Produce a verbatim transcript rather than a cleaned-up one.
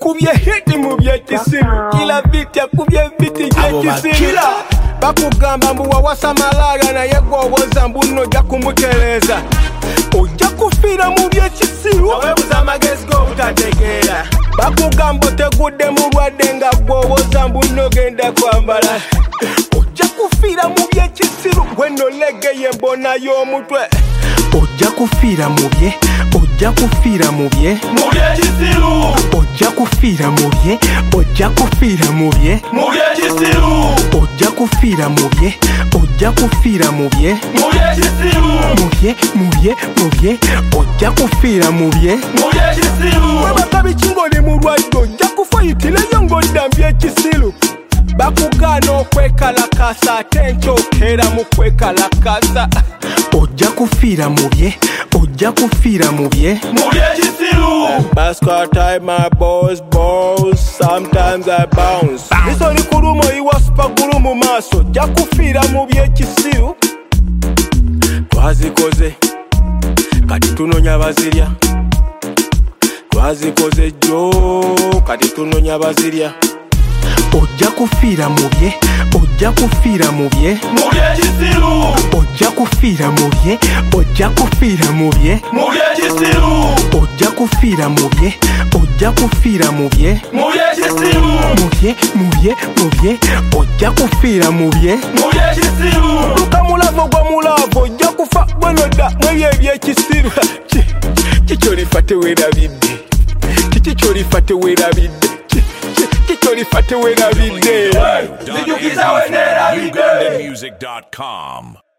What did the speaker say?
kubye hiti mu byekisiru kila biti akubye biti byekisiru bakugamba mbu wawasa malaga naye gwowoza mbu nno ojja kumutereza ojja kufiira mu byekisiru aweebuza amagezi g'obutategeera bakugamba otegudde mulwadde nga gwowoza mbu nno genda kwambala ojja kufiira mu byekisiru gwenno legeye embona y'omutwe ojja kufiira mu bye ojja kufiira mu bye mu byekisiru ojja kufiira mu bye ojja kufiira mu bye mu byekisiru ojja kufiira mu bye ojja kufiira mu bye mu byekisiru mu bye mu bye mu bye ojja kufiira mu bye mu byekisiru webaka ng'oli mulwadde ojja kufayitireyo ng'odda mu byekisiru bakugana okwekalakasa ate nkyokera mu kwekalakasa ojja kufiira mu bye ojja kufiira mu bye mu byekisiru basketball time my boss balls sometimes I bounce isoli kulumo iwa spagulu mu maaso ojja kufiira mu byekisiru twazikoze kati tunonya bazirya twazikoze jjo kati tunonya bazirya ojja kufiira mu bye ojja kufiira mu bye mu byekisiru ojja kufiira mu bye ojja kufiira mu bye mu byekisiru ojja kufiira mu bye ojja kufiira mu bye mu byekisiru mu bye mu bye mu bye ojja kufiira mu bye mu byekisiru lukamulavo gwa mulavo ojja kufa gwenoda mwebyo ebyekisiru kikyolifa teweerabidde kiki kyolifa teweerabidde kikyolifa teweerabidde zijukiza weneerabidde Ugandan music dot com